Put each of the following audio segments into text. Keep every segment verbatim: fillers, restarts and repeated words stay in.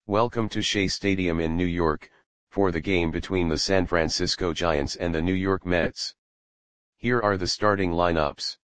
Welcome to Shea Stadium in New York, for the game between the San Francisco Giants and the New York Mets. Here are the starting lineups.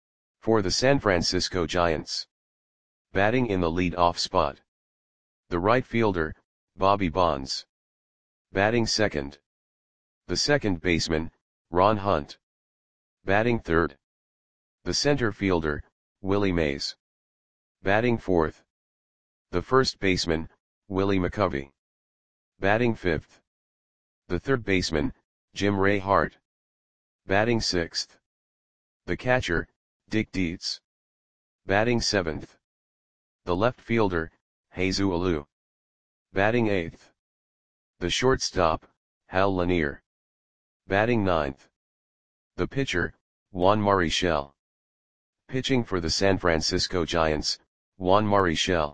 For the San Francisco Giants. Batting in the lead-off spot. The right fielder, Bobby Bonds. Batting second. The second baseman, Ron Hunt. Batting third. The center fielder, Willie Mays. Batting fourth. The first baseman, Willie McCovey. Batting fifth. The third baseman, Jim Ray Hart. Batting sixth. The catcher, Dick Dietz. Batting seventh. The left fielder, Jesus Alou. Batting eighth. The shortstop, Hal Lanier. Batting ninth. The pitcher, Juan Marichal. Pitching for the San Francisco Giants, Juan Marichal.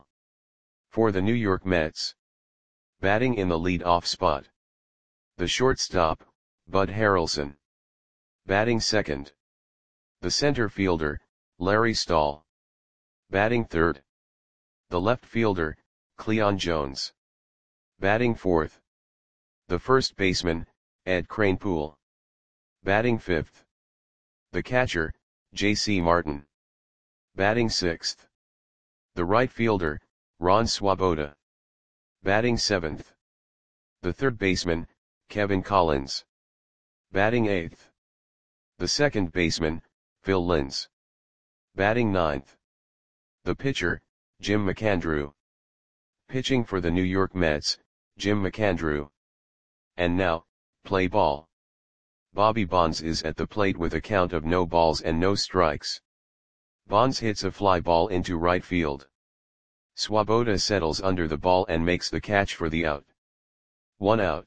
For the New York Mets. Batting in the lead-off spot. The shortstop, Bud Harrelson. Batting second. The center fielder, Larry Stahl. Batting third. The left fielder, Cleon Jones. Batting fourth. The first baseman, Ed Kranepool. Batting fifth. The catcher, J C Martin. Batting sixth. The right fielder, Ron Swoboda. Batting seventh. The third baseman, Kevin Collins. Batting eighth. The second baseman, Phil Linz. Batting ninth. The pitcher, Jim McAndrew. Pitching for the New York Mets, Jim McAndrew. And now, play ball. Bobby Bonds is at the plate with a count of no balls and no strikes. Bonds hits a fly ball into right field. Swoboda settles under the ball and makes the catch for the out. One out.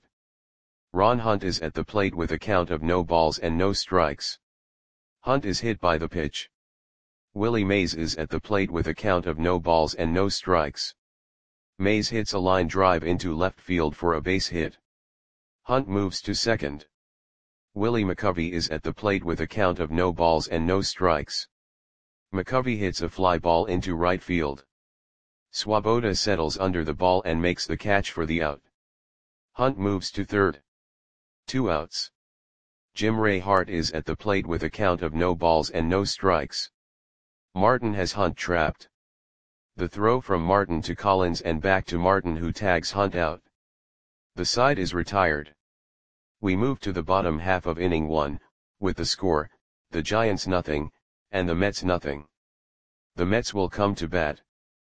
Ron Hunt is at the plate with a count of no balls and no strikes. Hunt is hit by the pitch. Willie Mays is at the plate with a count of no balls and no strikes. Mays hits a line drive into left field for a base hit. Hunt moves to second. Willie McCovey is at the plate with a count of no balls and no strikes. McCovey hits a fly ball into right field. Swoboda settles under the ball and makes the catch for the out. Hunt moves to third. Two outs. Jim Ray Hart is at the plate with a count of no balls and no strikes. Martin has Hunt trapped. The throw from Martin to Collins and back to Martin, who tags Hunt out. The side is retired. We move to the bottom half of inning one, with the score, the Giants nothing, and the Mets nothing. The Mets will come to bat.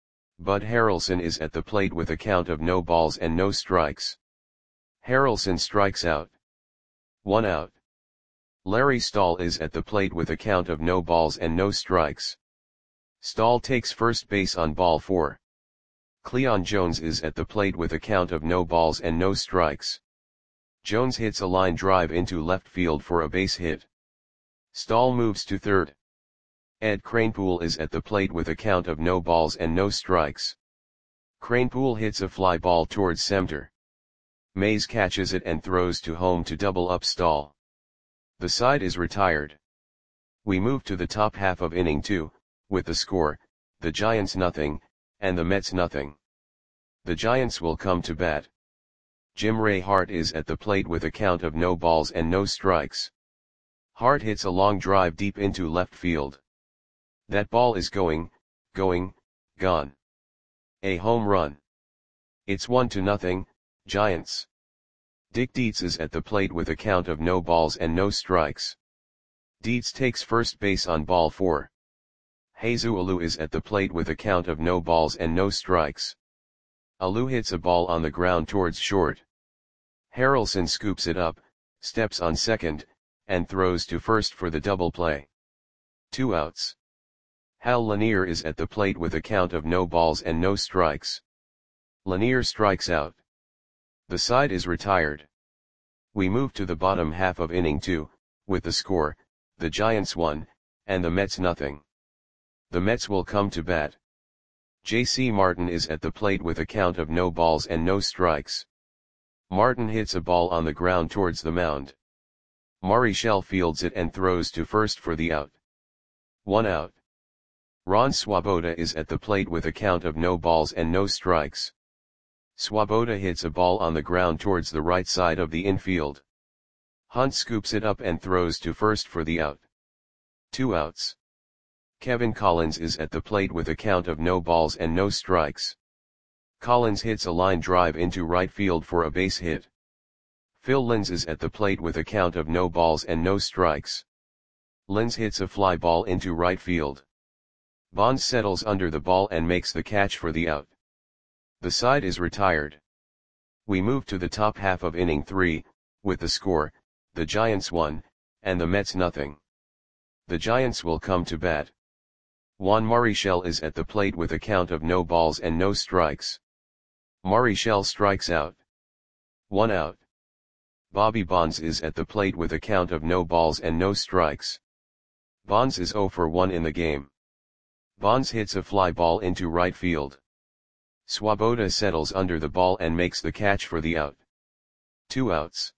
Bud Harrelson is at the plate with a count of no balls and no strikes. Harrelson strikes out. One out. Larry Stahl is at the plate with a count of no balls and no strikes. Stahl takes first base on ball four. Cleon Jones is at the plate with a count of no balls and no strikes. Jones hits a line drive into left field for a base hit. Stahl moves to third. Ed Kranepool is at the plate with a count of no balls and no strikes. Kranepool hits a fly ball towards center. Mays catches it and throws to home to double up Stahl. The side is retired. We move to the top half of inning two, with the score, the Giants nothing, and the Mets nothing. The Giants will come to bat. Jim Ray Hart is at the plate with a count of no balls and no strikes. Hart hits a long drive deep into left field. That ball is going, going, gone. A home run. It's one to nothing, Giants. Dick Dietz is at the plate with a count of no balls and no strikes. Dietz takes first base on ball four. Jesus Alou is at the plate with a count of no balls and no strikes. Alou hits a ball on the ground towards short. Harrelson scoops it up, steps on second, and throws to first for the double play. Two outs. Hal Lanier is at the plate with a count of no balls and no strikes. Lanier strikes out. The side is retired. We move to the bottom half of inning two, with the score, the Giants one, and the Mets nothing. The Mets will come to bat. J C Martin is at the plate with a count of no balls and no strikes. Martin hits a ball on the ground towards the mound. Marichal fields it and throws to first for the out. One out. Ron Swoboda is at the plate with a count of no balls and no strikes. Swoboda hits a ball on the ground towards the right side of the infield. Hunt scoops it up and throws to first for the out. Two outs. Kevin Collins is at the plate with a count of no balls and no strikes. Collins hits a line drive into right field for a base hit. Phil Linz is at the plate with a count of no balls and no strikes. Linz hits a fly ball into right field. Bonds settles under the ball and makes the catch for the out. The side is retired. We move to the top half of inning three, with the score, the Giants one, and the Mets nothing. The Giants will come to bat. Juan Marichal is at the plate with a count of no balls and no strikes. Marichal strikes out. One out. Bobby Bonds is at the plate with a count of no balls and no strikes. Bonds is oh for one in the game. Bonds hits a fly ball into right field. Swoboda settles under the ball and makes the catch for the out. Two outs.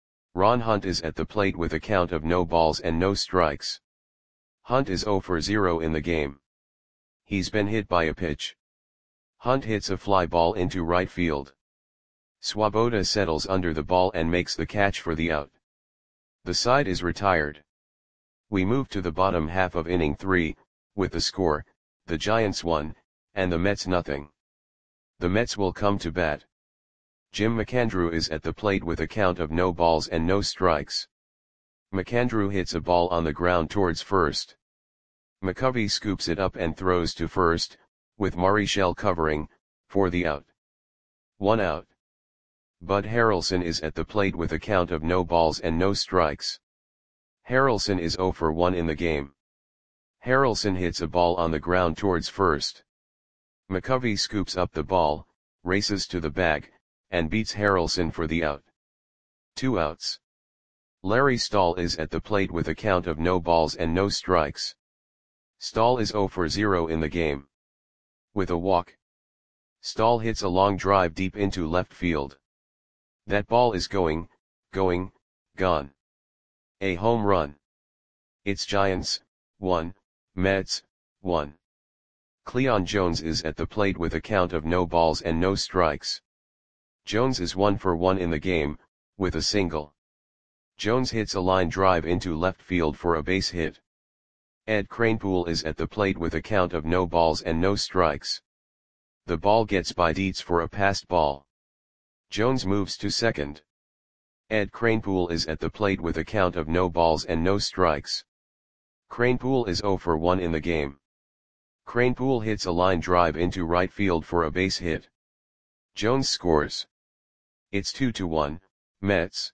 Ron Hunt is at the plate with a count of no balls and no strikes. Hunt is oh for zero in the game. He's been hit by a pitch. Hunt hits a fly ball into right field. Swoboda settles under the ball and makes the catch for the out. The side is retired. We move to the bottom half of inning three, with the score, the Giants one, and the Mets nothing. The Mets will come to bat. Jim McAndrew is at the plate with a count of no balls and no strikes. McAndrew hits a ball on the ground towards first. McCovey scoops it up and throws to first, with Marichal covering, for the out. One out. Bud Harrelson is at the plate with a count of no balls and no strikes. Harrelson is oh for one in the game. Harrelson hits a ball on the ground towards first. McCovey scoops up the ball, races to the bag, and beats Harrelson for the out. Two outs. Larry Stahl is at the plate with a count of no balls and no strikes. Stahl is oh for zero in the game. With a walk. Stahl hits a long drive deep into left field. That ball is going, going, gone. A home run. It's Giants, one, Mets, one. Cleon Jones is at the plate with a count of no balls and no strikes. Jones is one for one in the game, with a single. Jones hits a line drive into left field for a base hit. Ed Kranepool is at the plate with a count of no balls and no strikes. The ball gets by Dietz for a passed ball. Jones moves to second. Ed Kranepool is at the plate with a count of no balls and no strikes. Kranepool is oh for one in the game. Kranepool hits a line drive into right field for a base hit. Jones scores. It's two to one, Mets.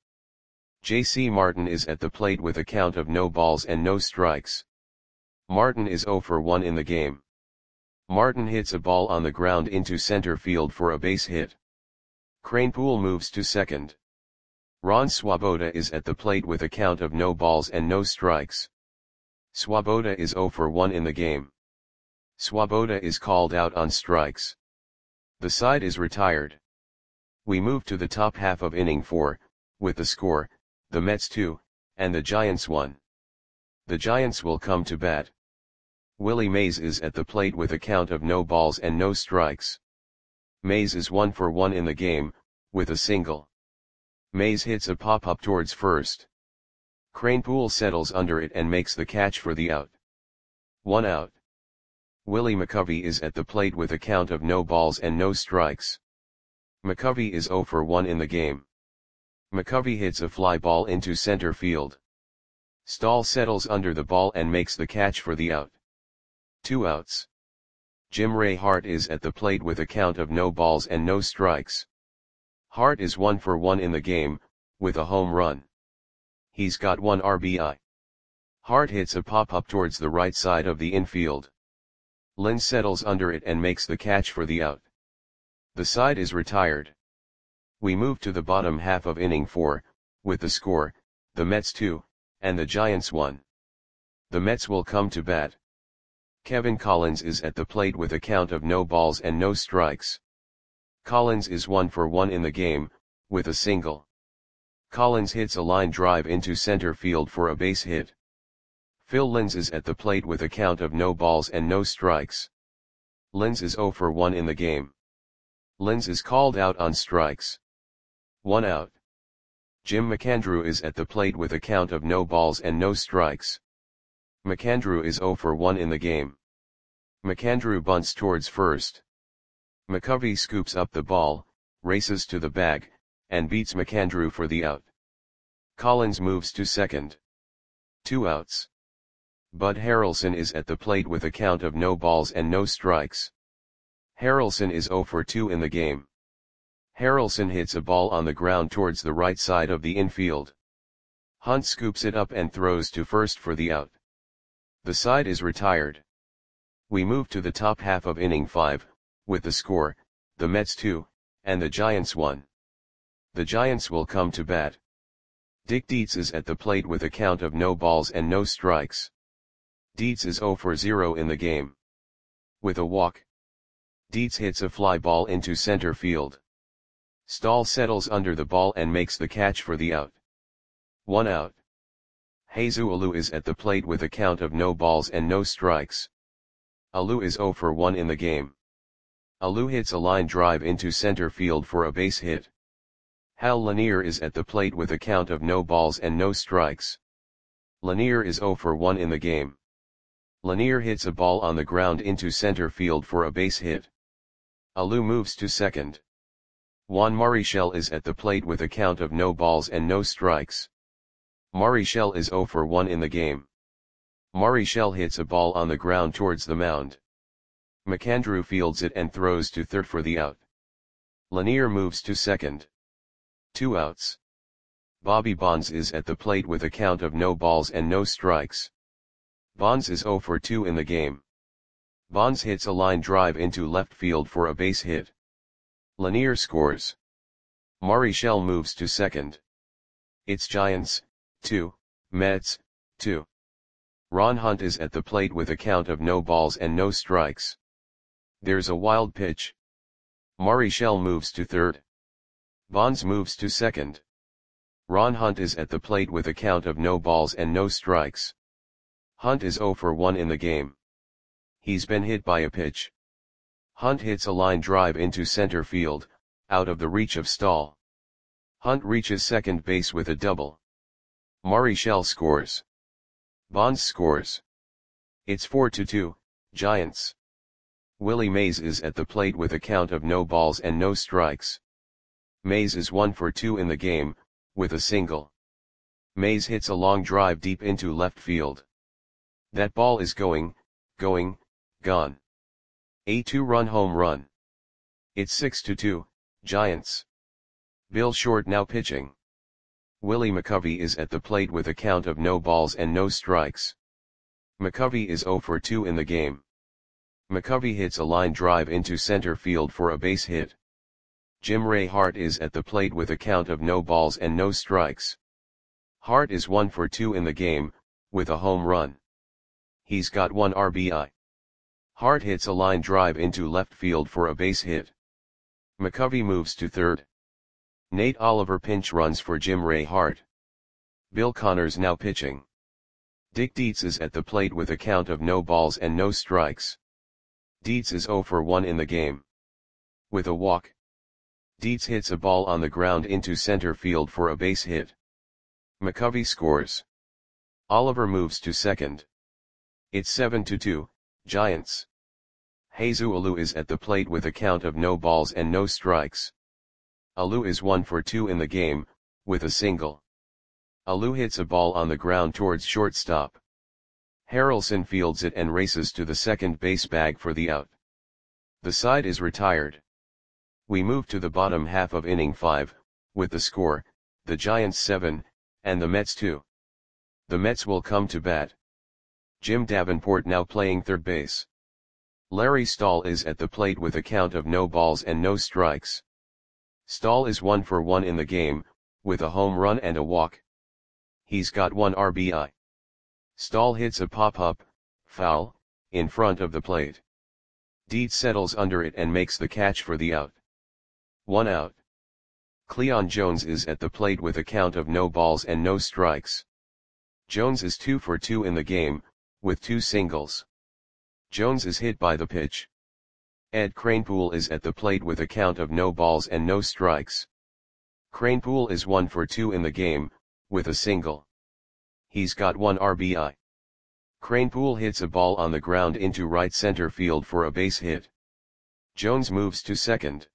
J C Martin is at the plate with a count of no balls and no strikes. Martin is oh for one in the game. Martin hits a ball on the ground into center field for a base hit. Kranepool moves to second. Ron Swoboda is at the plate with a count of no balls and no strikes. Swoboda is oh for one in the game. Swoboda is called out on strikes. The side is retired. We move to the top half of inning four, with the score, the Mets two, and the Giants one. The Giants will come to bat. Willie Mays is at the plate with a count of no balls and no strikes. Mays is one for one in the game, with a single. Mays hits a pop-up towards first. Kranepool settles under it and makes the catch for the out. One out. Willie McCovey is at the plate with a count of no balls and no strikes. McCovey is oh for one in the game. McCovey hits a fly ball into center field. Stahl settles under the ball and makes the catch for the out. Two outs. Jim Ray Hart is at the plate with a count of no balls and no strikes. Hart is one for one in the game, with a home run. He's got one R B I. Hart hits a pop-up towards the right side of the infield. Linz settles under it and makes the catch for the out. The side is retired. We move to the bottom half of inning four, with the score, the Mets two, and the Giants one. The Mets will come to bat. Kevin Collins is at the plate with a count of no balls and no strikes. Collins is one for one in the game, with a single. Collins hits a line drive into center field for a base hit. Phil Linz is at the plate with a count of no balls and no strikes. Linz is oh for one in the game. Lins is called out on strikes. One out. Jim McAndrew is at the plate with a count of no balls and no strikes. McAndrew is zero for one in the game. McAndrew bunts towards first. McCovey scoops up the ball, races to the bag, and beats McAndrew for the out. Collins moves to second. Two outs. Bud Harrelson is at the plate with a count of no balls and no strikes. Harrelson is zero for two in the game. Harrelson hits a ball on the ground towards the right side of the infield. Hunt scoops it up and throws to first for the out. The side is retired. We move to the top half of inning five, with the score, the Mets two, and the Giants one. The Giants will come to bat. Dick Dietz is at the plate with a count of no balls and no strikes. Dietz is zero for zero in the game. With a walk, Dietz hits a fly ball into center field. Stahl settles under the ball and makes the catch for the out. One out. Jesus Alou is at the plate with a count of no balls and no strikes. Alou is zero for one in the game. Alou hits a line drive into center field for a base hit. Hal Lanier is at the plate with a count of no balls and no strikes. Lanier is zero for one in the game. Lanier hits a ball on the ground into center field for a base hit. Alou moves to second. Juan Marichal is at the plate with a count of no balls and no strikes. Marichal is zero for one in the game. Marichal hits a ball on the ground towards the mound. McAndrew fields it and throws to third for the out. Lanier moves to second. Two outs. Bobby Bonds is at the plate with a count of no balls and no strikes. Bonds is zero for two in the game. Bonds hits a line drive into left field for a base hit. Lanier scores. Marichal moves to second. It's Giants, two, Mets, two. Ron Hunt is at the plate with a count of no balls and no strikes. There's a wild pitch. Marichal moves to third. Bonds moves to second. Ron Hunt is at the plate with a count of no balls and no strikes. Hunt is zero for one in the game. He's been hit by a pitch. Hunt hits a line drive into center field, out of the reach of Stahl. Hunt reaches second base with a double. Marichal scores. Bonds scores. It's four to two, Giants. Willie Mays is at the plate with a count of no balls and no strikes. Mays is one for two in the game, with a single. Mays hits a long drive deep into left field. That ball is going, going, gone. A two-run home run. It's six to two, Giants. Bill Short now pitching. Willie McCovey is at the plate with a count of no balls and no strikes. McCovey is zero for two in the game. McCovey hits a line drive into center field for a base hit. Jim Ray Hart is at the plate with a count of no balls and no strikes. Hart is one for two in the game, with a home run. He's got one R B I. Hart hits a line drive into left field for a base hit. McCovey moves to third. Nate Oliver pinch runs for Jim Ray Hart. Bill Connors now pitching. Dick Dietz is at the plate with a count of no balls and no strikes. Dietz is zero for one in the game. With a walk, Dietz hits a ball on the ground into center field for a base hit. McCovey scores. Oliver moves to second. It's seven to two, Giants. Jesus Alou is at the plate with a count of no balls and no strikes. Alou is one for two in the game, with a single. Alou hits a ball on the ground towards shortstop. Harrelson fields it and races to the second base bag for the out. The side is retired. We move to the bottom half of inning five, with the score, the Giants seven, and the Mets two. The Mets will come to bat. Jim Davenport now playing third base. Larry Stahl is at the plate with a count of no balls and no strikes. Stahl is one for one in the game, with a home run and a walk. He's got one R B I. Stahl hits a pop-up, foul, in front of the plate. Dietz settles under it and makes the catch for the out. One out. Cleon Jones is at the plate with a count of no balls and no strikes. Jones is two for two in the game, with two singles. Jones is hit by the pitch. Ed Kranepool is at the plate with a count of no balls and no strikes. Kranepool is one for two in the game, with a single. He's got one R B I. Kranepool hits a ball on the ground into right center field for a base hit. Jones moves to second.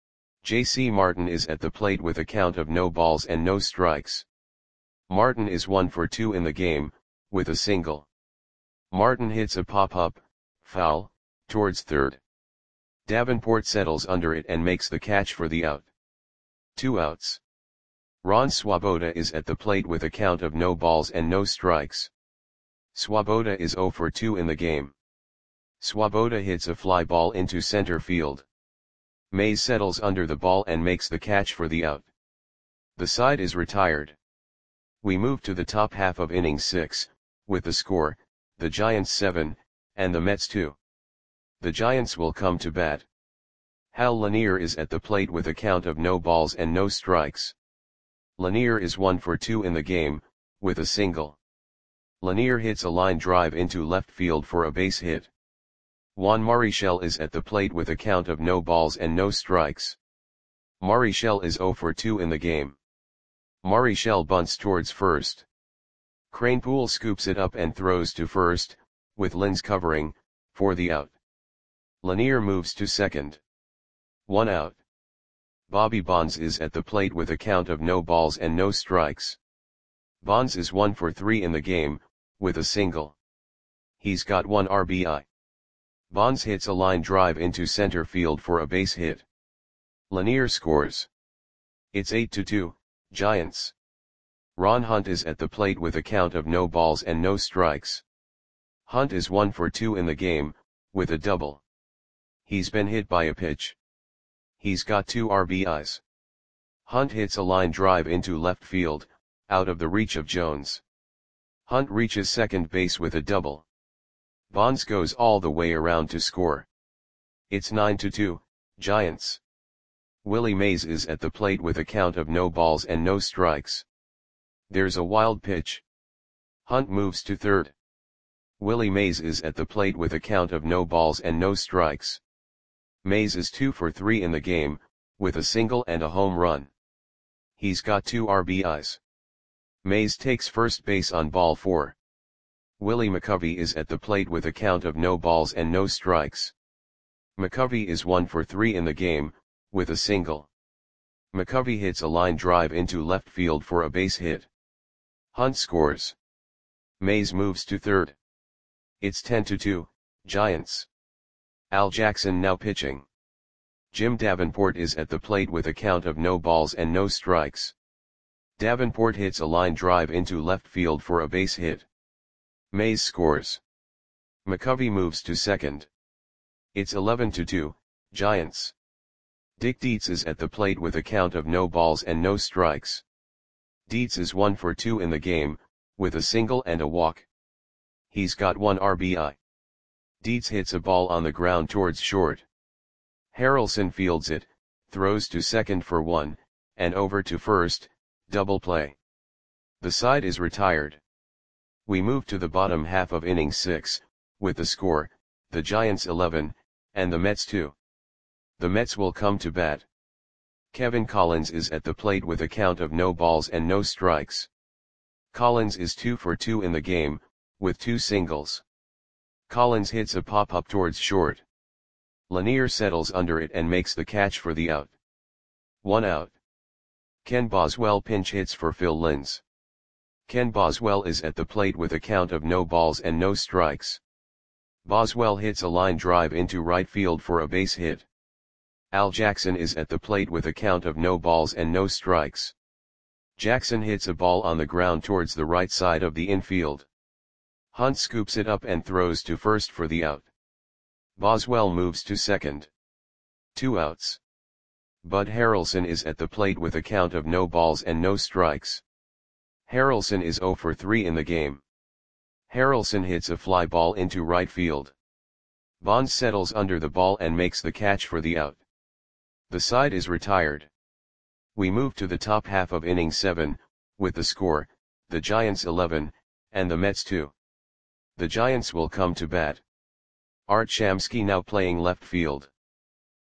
J C Martin is at the plate with a count of no balls and no strikes. Martin is one for two in the game, with a single. Martin hits a pop-up, foul, towards third. Davenport settles under it and makes the catch for the out. Two outs. Ron Swoboda is at the plate with a count of no balls and no strikes. Swoboda is zero for two in the game. Swoboda hits a fly ball into center field. Mays settles under the ball and makes the catch for the out. The side is retired. We move to the top half of inning six, with the score, the Giants seven, and the Mets two. The Giants will come to bat. Hal Lanier is at the plate with a count of no balls and no strikes. Lanier is one for two in the game, with a single. Lanier hits a line drive into left field for a base hit. Juan Marichal is at the plate with a count of no balls and no strikes. Marichal is zero for two in the game. Marichal bunts towards first. Kranepool scoops it up and throws to first, with Lins covering, for the out. Lanier moves to second. One out. Bobby Bonds is at the plate with a count of no balls and no strikes. Bonds is one for three in the game, with a single. He's got one R B I. Bonds hits a line drive into center field for a base hit. Lanier scores. It's eight to two, Giants. Ron Hunt is at the plate with a count of no balls and no strikes. Hunt is one for two in the game, with a double. He's been hit by a pitch. He's got two R B Is. Hunt hits a line drive into left field, out of the reach of Jones. Hunt reaches second base with a double. Bonds goes all the way around to score. It's nine to two, Giants. Willie Mays is at the plate with a count of no balls and no strikes. There's a wild pitch. Hunt moves to third. Willie Mays is at the plate with a count of no balls and no strikes. Mays is two for three in the game, with a single and a home run. He's got two R B Is. Mays takes first base on ball four. Willie McCovey is at the plate with a count of no balls and no strikes. McCovey is one for three in the game, with a single. McCovey hits a line drive into left field for a base hit. Hunt scores. Mays moves to third. It's ten to two, Giants. Al Jackson now pitching. Jim Davenport is at the plate with a count of no balls and no strikes. Davenport hits a line drive into left field for a base hit. Mays scores. McCovey moves to second. It's eleven to two, Giants. Dick Dietz is at the plate with a count of no balls and no strikes. Dietz is one for two in the game, with a single and a walk. He's got one R B I. Dietz hits a ball on the ground towards short. Harrelson fields it, throws to second for one, and over to first, double play. The side is retired. We move to the bottom half of inning six, with the score, the Giants eleven, and the Mets two. The Mets will come to bat. Kevin Collins is at the plate with a count of no balls and no strikes. Collins is two for two in the game, with two singles. Collins hits a pop-up towards short. Lanier settles under it and makes the catch for the out. One out. Ken Boswell pinch hits for Phil Lins. Ken Boswell is at the plate with a count of no balls and no strikes. Boswell hits a line drive into right field for a base hit. Al Jackson is at the plate with a count of no balls and no strikes. Jackson hits a ball on the ground towards the right side of the infield. Hunt scoops it up and throws to first for the out. Boswell moves to second. Two outs. Bud Harrelson is at the plate with a count of no balls and no strikes. Harrelson is zero for three in the game. Harrelson hits a fly ball into right field. Bonds settles under the ball and makes the catch for the out. The side is retired. We move to the top half of inning seven, with the score, the Giants eleven, and the Mets two. The Giants will come to bat. Art Shamsky now playing left field.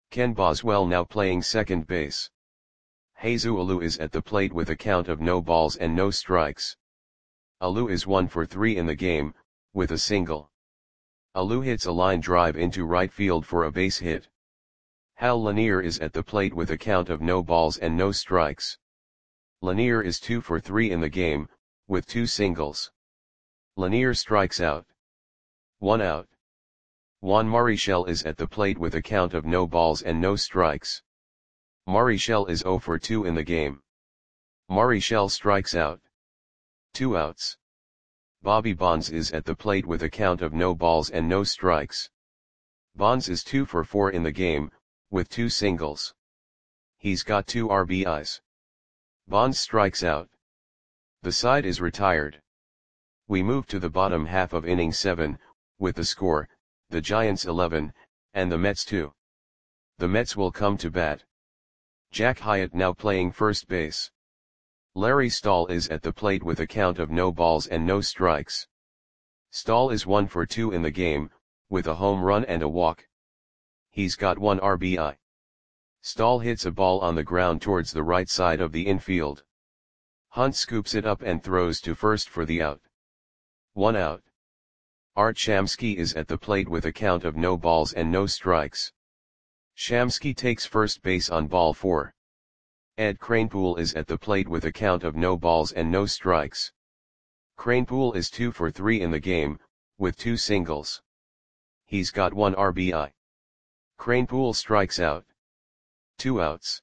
Ken Boswell now playing second base. Jesus Alou is at the plate with a count of no balls and no strikes. Alou is one for three in the game, with a single. Alou hits a line drive into right field for a base hit. Hal Lanier is at the plate with a count of no balls and no strikes. Lanier is two for three in the game, with two singles. Lanier strikes out. One out. Juan Marichal is at the plate with a count of no balls and no strikes. Marichal is zero for two in the game. Marichal strikes out. Two outs. Bobby Bonds is at the plate with a count of no balls and no strikes. Bonds is two for four in the game, with two singles. He's got two R B Is. Bonds strikes out. The side is retired. We move to the bottom half of inning seven, with the score, the Giants eleven, and the Mets two. The Mets will come to bat. Jack Hyatt now playing first base. Larry Stahl is at the plate with a count of no balls and no strikes. Stahl is one for two in the game, with a home run and a walk. He's got one R B I. Stahl hits a ball on the ground towards the right side of the infield. Hunt scoops it up and throws to first for the out. One out. Art Shamsky is at the plate with a count of no balls and no strikes. Shamsky takes first base on ball four. Ed Kranepool is at the plate with a count of no balls and no strikes. Kranepool is two for three in the game, with two singles. He's got one R B I. Kranepool strikes out. Two outs.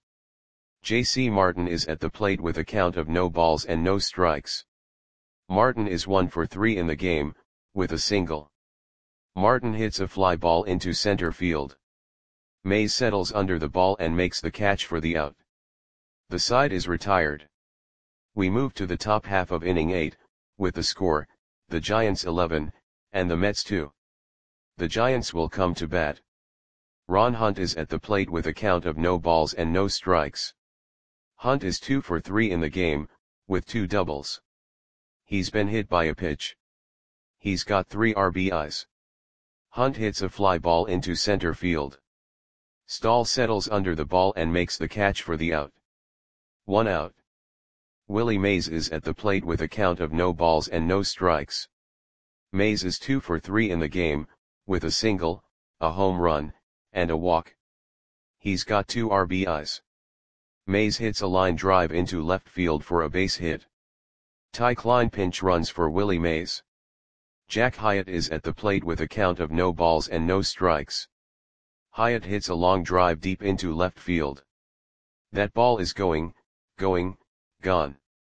J C Martin is at the plate with a count of no balls and no strikes. Martin is one for three in the game, with a single. Martin hits a fly ball into center field. Mays settles under the ball and makes the catch for the out. The side is retired. We move to the top half of inning eight, with the score, the Giants eleven, and the Mets two. The Giants will come to bat. Ron Hunt is at the plate with a count of no balls and no strikes. Hunt is two for three in the game, with two doubles. He's been hit by a pitch. He's got three R B Is. Hunt hits a fly ball into center field. Stahl settles under the ball and makes the catch for the out. One out. Willie Mays is at the plate with a count of no balls and no strikes. Mays is two for three in the game, with a single, a home run, and a walk. He's got two R B Is. Mays hits a line drive into left field for a base hit. Ty Klein pinch runs for Willie Mays. Jack Hyatt is at the plate with a count of no balls and no strikes. Hyatt hits a long drive deep into left field. That ball is going, going, gone.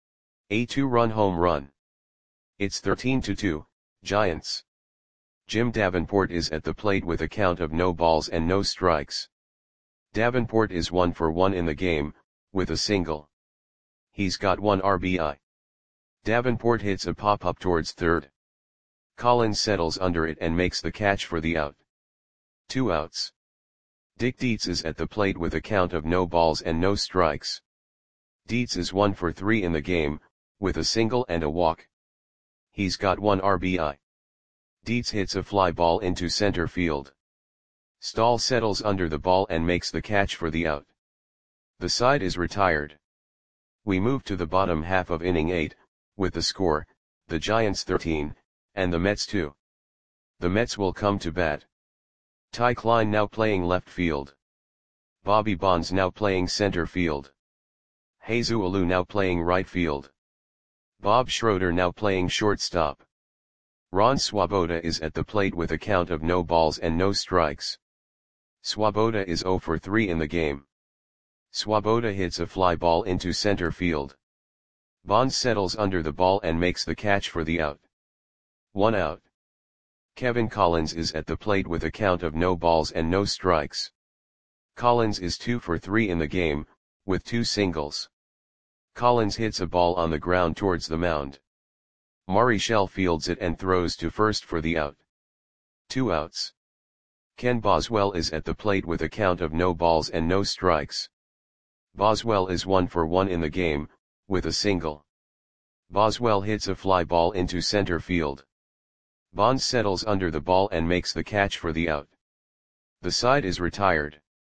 A two-run home run. It's thirteen to two, Giants. Jim Davenport is at the plate with a count of no balls and no strikes. Davenport is one for one in the game, with a single. He's got one R B I. Davenport hits a pop-up towards third. Collins settles under it and makes the catch for the out. Two outs. Dick Dietz is at the plate with a count of no balls and no strikes. Dietz is one for three in the game, with a single and a walk. He's got one R B I. Dietz hits a fly ball into center field. Stahl settles under the ball and makes the catch for the out. The side is retired. We move to the bottom half of inning eight, with the score, the Giants thirteen, and the Mets two. The Mets will come to bat. Ty Klein now playing left field. Bobby Bonds now playing center field. Jesus Alou now playing right field. Bob Schroeder now playing shortstop. Ron Swoboda is at the plate with a count of no balls and no strikes. Swoboda is zero for three in the game. Swoboda hits a fly ball into center field. Bonds settles under the ball and makes the catch for the out. One out. Kevin Collins is at the plate with a count of no balls and no strikes. Collins is two for three in the game, with two singles. Collins hits a ball on the ground towards the mound. Marichal fields it and throws to first for the out. Two outs. Ken Boswell is at the plate with a count of no balls and no strikes. Boswell is one for one in the game, with a single. Boswell hits a fly ball into center field. Bonds settles under the ball and makes the catch for the out. The side is retired.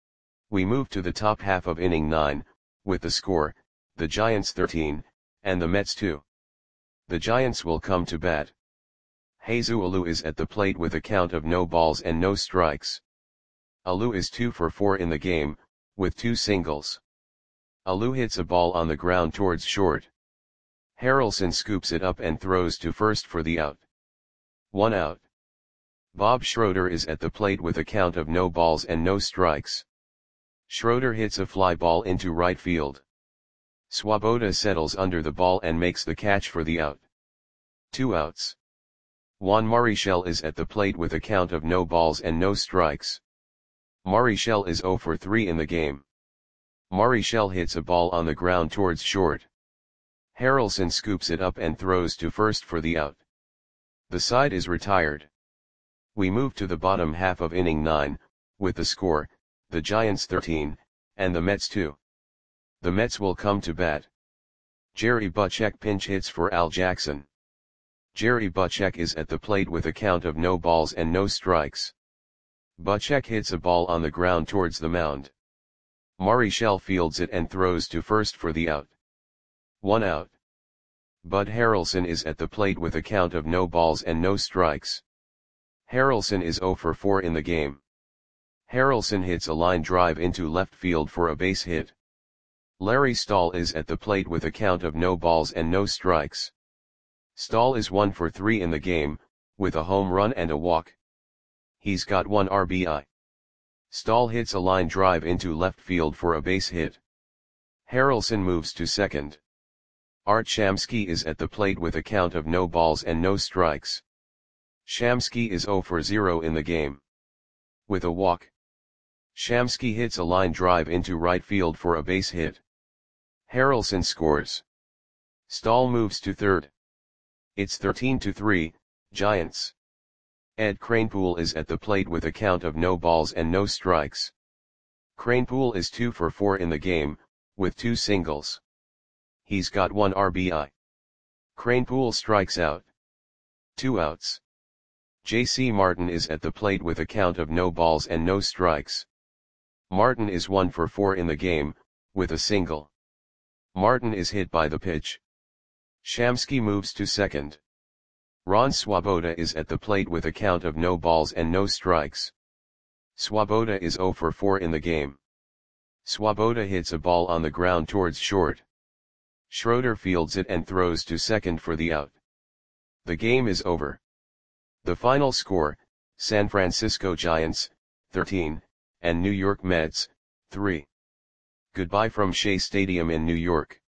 We move to the top half of inning nine, with the score, the Giants thirteen, and the Mets two. The Giants will come to bat. Jesus Alou is at the plate with a count of no balls and no strikes. Alou is two for four in the game, with two singles. Alou hits a ball on the ground towards short. Harrelson scoops it up and throws to first for the out. One out. Bob Schroeder is at the plate with a count of no balls and no strikes. Schroeder hits a fly ball into right field. Swoboda settles under the ball and makes the catch for the out. Two outs. Juan Marichal is at the plate with a count of no balls and no strikes. Marichal is zero for three in the game. Marichal hits a ball on the ground towards short. Harrelson scoops it up and throws to first for the out. The side is retired. We move to the bottom half of inning nine, with the score, the Giants thirteen, and the Mets two. The Mets will come to bat. Jerry Butchek pinch hits for Al Jackson. Jerry Butchek is at the plate with a count of no balls and no strikes. Butchek hits a ball on the ground towards the mound. Marichal fields it and throws to first for the out. One out. Bud Harrelson is at the plate with a count of no balls and no strikes. Harrelson is zero for four in the game. Harrelson hits a line drive into left field for a base hit. Larry Stahl is at the plate with a count of no balls and no strikes. Stahl is one for three in the game, with a home run and a walk. He's got one R B I. Stahl hits a line drive into left field for a base hit. Harrelson moves to second. Art Shamsky is at the plate with a count of no balls and no strikes. Shamsky is zero for zero in the game. With a walk. Shamsky hits a line drive into right field for a base hit. Harrelson scores. Stahl moves to third. It's thirteen to three, Giants. Ed Kranepool is at the plate with a count of no balls and no strikes. Kranepool is two for four in the game, with two singles. He's got one R B I. Kranepool strikes out. Two outs. J C Martin is at the plate with a count of no balls and no strikes. Martin is one for four in the game, with a single. Martin is hit by the pitch. Shamsky moves to second. Ron Swoboda is at the plate with a count of no balls and no strikes. Swoboda is zero for four in the game. Swoboda hits a ball on the ground towards short. Schroeder fields it and throws to second for the out. The game is over. The final score, San Francisco Giants, thirteen, and New York Mets, three. Goodbye from Shea Stadium in New York.